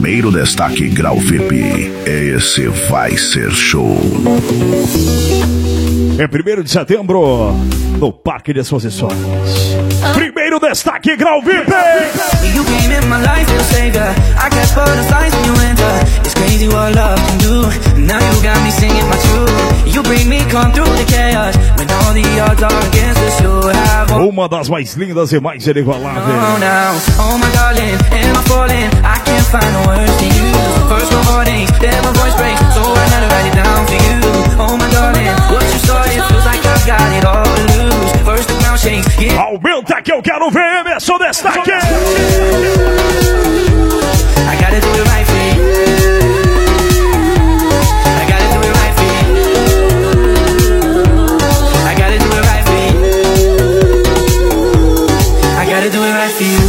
Primeiro destaque Grau VIP. Esse vai ser show. É 1º de setembro, no Parque de Exposições. Primeiro destaque Grau VIP. You came in my life to save ya. I catch butterflies when you enter. It's crazy what love can do. Now you got me singing my truth. You bring me calm through the chaos. When all the odds are against us, you have uma das mais lindas e mais inigualáveis. Oh my darling, am I falling? I can't find the words to use. First my heart aches, then my voice breaks. So I had to write it down for you. Oh my darling, what you started feels like I've got it all to lose. First the ground shakes, yeah. Aumenta que eu quero ver, Emerson Destaque. I gotta do it right for you. I gotta do it right for you. I gotta do it right for you. I gotta do it right for you.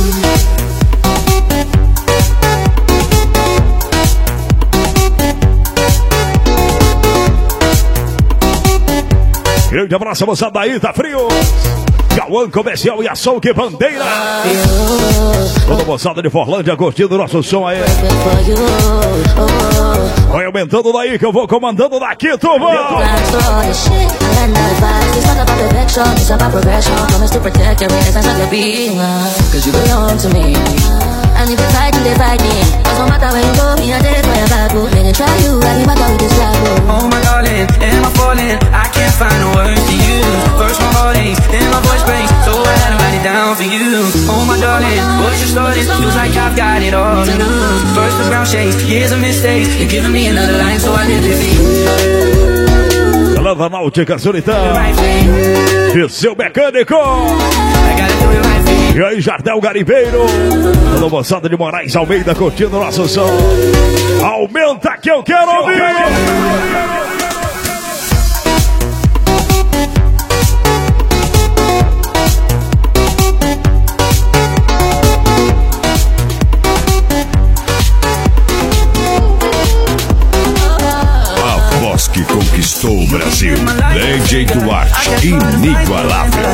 Grande abraço, moçada aí, tá frio. Cauã Comercial e Ação que Bandeira. Toda moçada de Forlândia curtindo o nosso som aí. Vai aumentando daí que eu vou comandando daqui, turma. And if you fight me, they fight me. Cause no matter where you go, me I take my back. They can try you, I matter with this life. Oh my darling, am I falling? I can't find the words to use. First my heart aches, then my voice breaks. So I had to write it down for you. Oh my darling, what you started feels like I've got it all to lose. First the ground shakes, years of mistakes. You're giving me another line, so I did it for you. Lava Náutica Solitão e seu mecânico. E aí, Jardel Garimpeiro. Toda moçada de Moraes Almeida curtindo o nosso som. Aumenta que eu quero ouvir. Que conquistou o Brasil. DJ Duarte, inigualável.